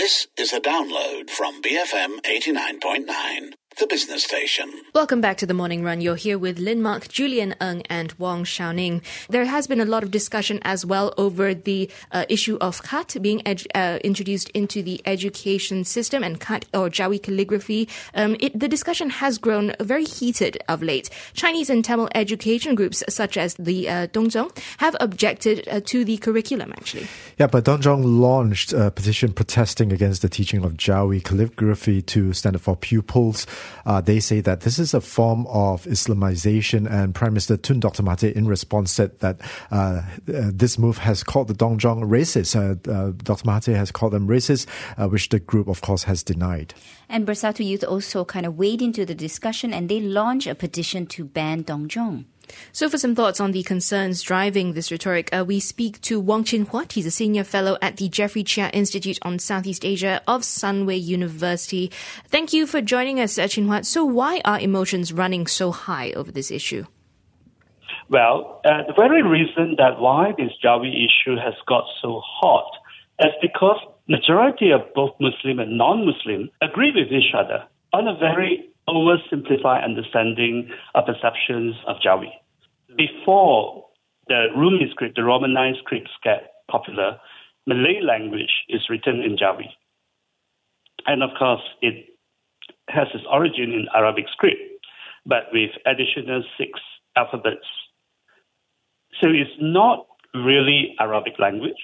This is a download from BFM 89.9, the business station. Welcome back to The Morning Run. You're here with Lin Mark, Julian Ng and Wong Xiaoning. There has been a lot of discussion as well over the issue of khat being introduced into the education system and khat or Jawi calligraphy. The discussion has grown very heated of late. Chinese and Tamil education groups such as the Dongzhong have objected to the curriculum actually. Yeah, but Dongzhong launched a petition protesting against the teaching of Jawi calligraphy to stand up for pupils. They say that this is a form of Islamization, and Prime Minister Tun Dr. Mahathir in response said that this move has called the Dongzhong racist. Dr. Mahathir has called them racist, which the group, of course, has denied. And Bersatu Youth also kind of weighed into the discussion and they launched a petition to ban Dongzhong. So for some thoughts on the concerns driving this rhetoric, we speak to Wong Chin Huat. He's a senior fellow at the Jeffrey Chia Institute on Southeast Asia of Sunway University. Thank you for joining us, Chin Huat. So why are emotions running so high over this issue? Well, the very reason that why this Jawi issue has got so hot is because majority of both Muslim and non-Muslim agree with each other on a very oversimplified understanding of perceptions of Jawi. Before the Rumi script, the Romanized scripts get popular, Malay language is written in Jawi. And of course, it has its origin in Arabic script, but with additional 6 alphabets. So it's not really Arabic language.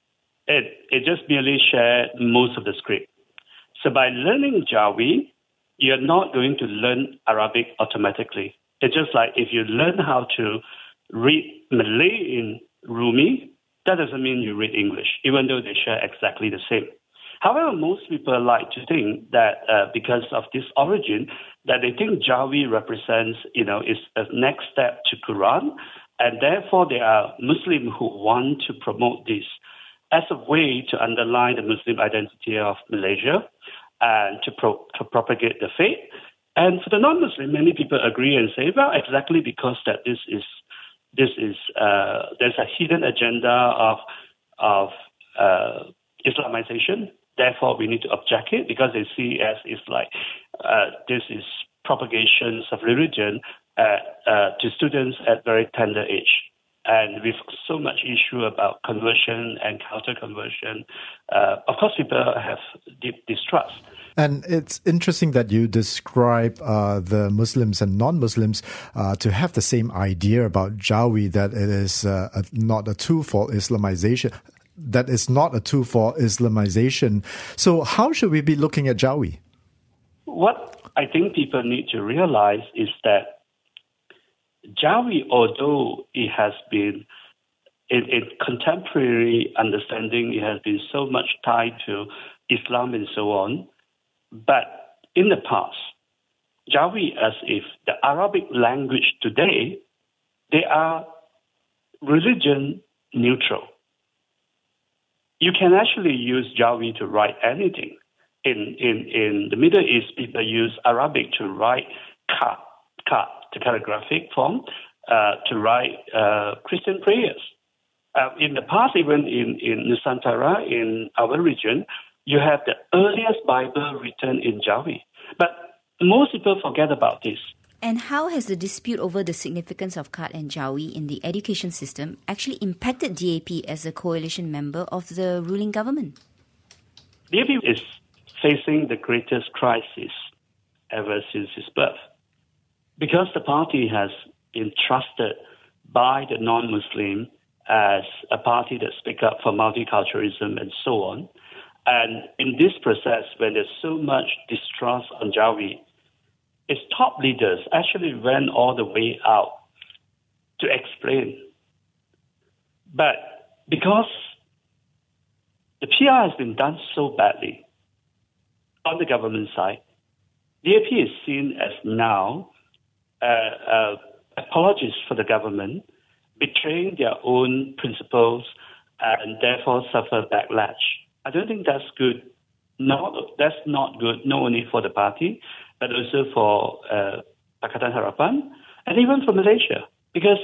It just merely shares most of the script. So by learning Jawi, you're not going to learn Arabic automatically. It's just like if you learn how to read Malay in Rumi, that doesn't mean you read English, even though they share exactly the same. However, most people like to think that because of this origin, that they think Jawi represents, is a next step to Quran, and therefore there are Muslims who want to promote this as a way to underline the Muslim identity of Malaysia and to propagate the faith. And for the non-Muslim, many people agree and say, well, exactly because that there's a hidden agenda of Islamization. Therefore, we need to object it because they see as it's like this is propagations of religion to students at very tender age. And with so much issue about conversion and counter-conversion, of course, people have deep distrust. And it's interesting that you describe the Muslims and non-Muslims to have the same idea about Jawi, that it is not a tool for Islamization. That is not a tool for Islamization. So how should we be looking at Jawi? What I think people need to realize is that Jawi, although it has been, in contemporary understanding, it has been so much tied to Islam and so on, but in the past, Jawi, as if the Arabic language today, they are religion neutral. You can actually use Jawi to write anything. In the Middle East, people use Arabic to write khat, the calligraphic form, to write Christian prayers. In the past, even in Nusantara, in our region, you have the earliest Bible written in Jawi. But most people forget about this. And how has the dispute over the significance of khat and Jawi in the education system actually impacted DAP as a coalition member of the ruling government? DAP is facing the greatest crisis ever since its birth, because the party has been trusted by the non-Muslim as a party that speaks up for multiculturalism and so on. And in this process, when there's so much distrust on Jawi, its top leaders actually went all the way out to explain. But because the PR has been done so badly on the government side, DAP is seen as now apologists for the government, betraying their own principles and therefore suffer backlash. I don't think that's good. No, that's not good, not only for the party, but also for Pakatan Harapan and even for Malaysia. Because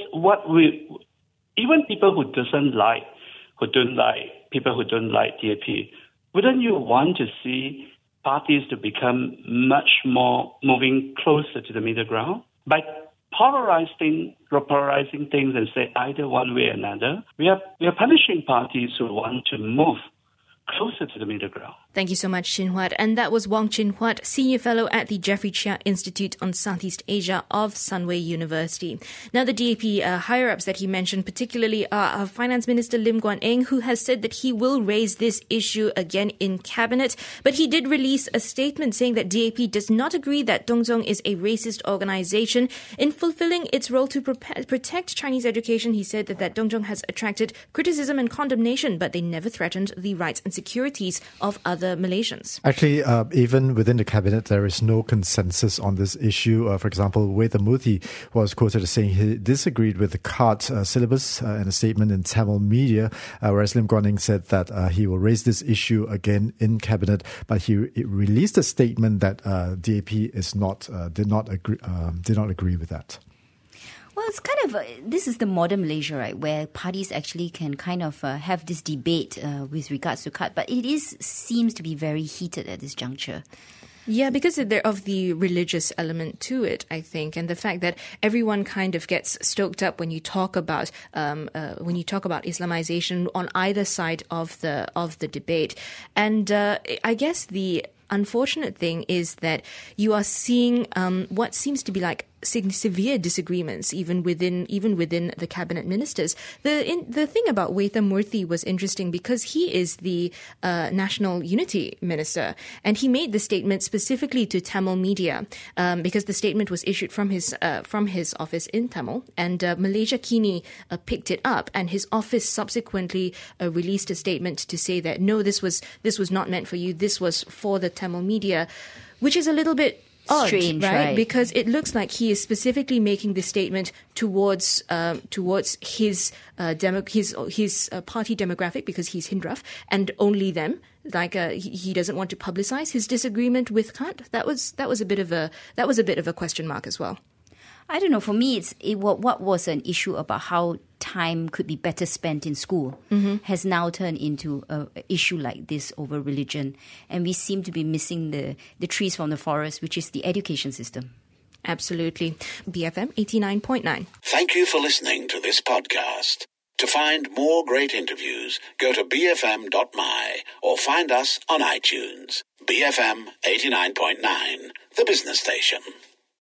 even people who don't like DAP wouldn't you want to see parties to become much more moving closer to the middle ground? By polarizing things and say either one way or another, we are punishing parties who want to move closer to the middle ground. Thank you so much, Chin Huat. And that was Wong Chin Huat, Senior Fellow at the Jeffrey Chia Institute on Southeast Asia of Sunway University. Now, the DAP higher-ups that he mentioned particularly are Finance Minister Lim Guan Eng, who has said that he will raise this issue again in Cabinet. But he did release a statement saying that DAP does not agree that Dong Zong is a racist organization. In fulfilling its role to protect Chinese education, he said that Dong Zong has attracted criticism and condemnation, but they never threatened the rights and securities of other Malaysians. Actually, even within the cabinet, there is no consensus on this issue. For example, Weithamurthy was quoted as saying he disagreed with the CART syllabus in a statement in Tamil media, whereas Lim Guan Eng said that he will raise this issue again in cabinet. But he released a statement that DAP did not agree with that. Well, it's kind of, this is the modern Malaysia, right, where parties actually can kind of have this debate with regards to CART, but it seems to be very heated at this juncture. Yeah, because of the religious element to it, I think, and the fact that everyone kind of gets stoked up when you talk about Islamization on either side of the debate, and I guess the unfortunate thing is that you are seeing what seems to be like severe disagreements even within the cabinet ministers. The thing about Weithamurthy was interesting because he is the National Unity Minister, and he made the statement specifically to Tamil media because the statement was issued from his office in Tamil, and Malaysia Kini picked it up, and his office subsequently released a statement to say that no, this was not meant for you, this was for the Tamil media, which is a little bit odd, strange, right? Because it looks like he is specifically making this statement towards his party demographic, because he's Hindraf and only them. Like he doesn't want to publicize his disagreement with CART. That was a bit of a question mark as well. I don't know. For me, what was an issue about how time could be better spent in school has now turned into an issue like this over religion. And we seem to be missing the trees from the forest, which is the education system. Absolutely. BFM 89.9. Thank you for listening to this podcast. To find more great interviews, go to bfm.my or find us on iTunes. BFM 89.9, the business station.